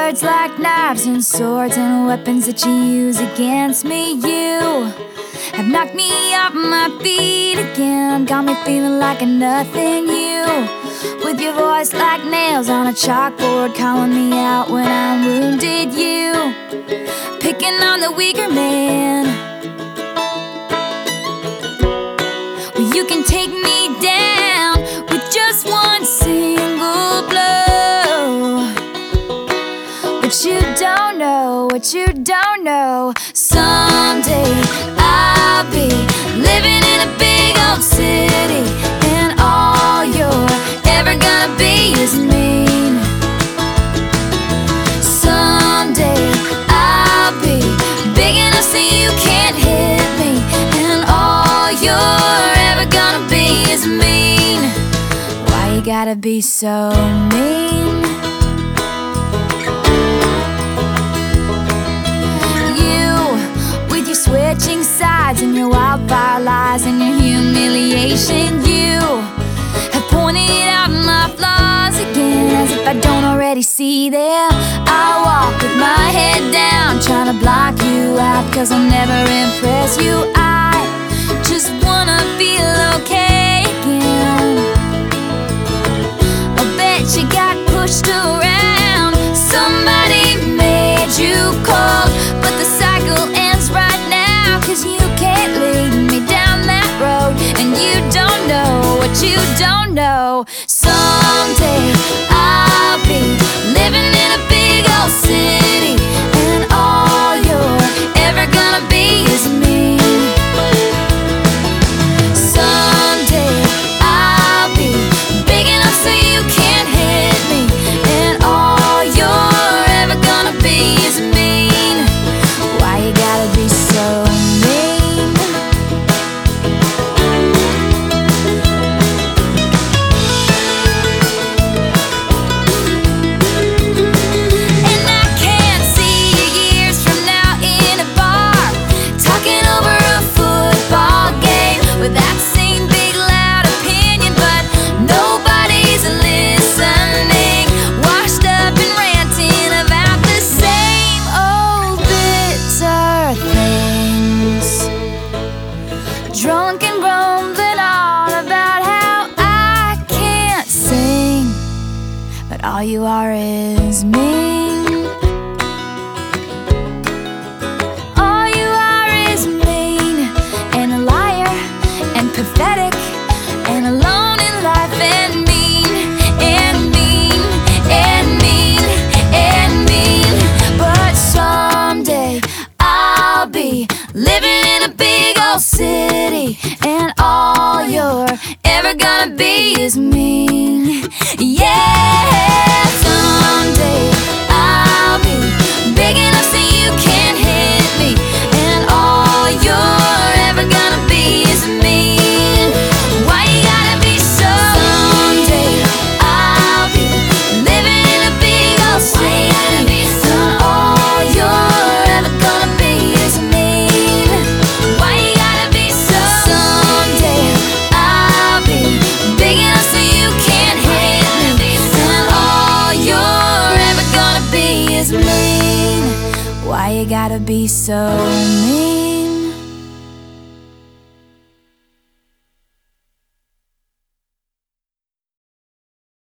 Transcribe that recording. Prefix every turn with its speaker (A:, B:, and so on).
A: words like knives and swords and weapons that you use against me. You have knocked me off my feet again, got me feeling like a nothing. You, with your voice like nails on a chalkboard, calling me out when I'm wounded. You, picking on the weaker man. Well, you can take me down with just one single blow. But you don't know what you don't know. Someday I'll be living in a big old city, and all you're ever gonna be is mean. Someday I'll be big enough so you can't hit me, and all you're ever gonna be is mean. Why you gotta be so mean? Switching sides and your wildfire lies and your humiliation. You have pointed out my flaws again, as if I don't already see them. I walk with my head down, trying to block you out, 'cause I'll never impress you. I just wanna feel okay again. I bet you got pushed around, somebody made you cold, but the cycle ends right now, 'cause you can't lead me down that road, and you don't know what you don't know. Someday I'll be living in a big old city, and all you're ever gonna be is me. Someday I'll be big enough so you can't hit me, and all you're ever gonna be is mean. Why you gotta be so mean? And I can't see you years from now in a bar, talking over a football game with that same big loud opinion, but nobody's listening, washed up and ranting about the same old bitter things, drunk and grumbling on about how I can't sing, but all you are is mean. All you are is mean, and a liar, and pathetic, and alone in life, and mean, and mean, and mean, and mean. But someday I'll be living in a big old city, and all you're ever gonna be is mean. Yeah, someday I'll be big enough so you can't hit me, and all you're ever gonna be is mean. Why you gotta be so Someday I'll be living in a big old city, and all you're ever gonna be is mean. Why you gotta be so Someday I'll be big enough so you can't hit me, and all you're ever gonna be is mean. Why you gotta be so mean?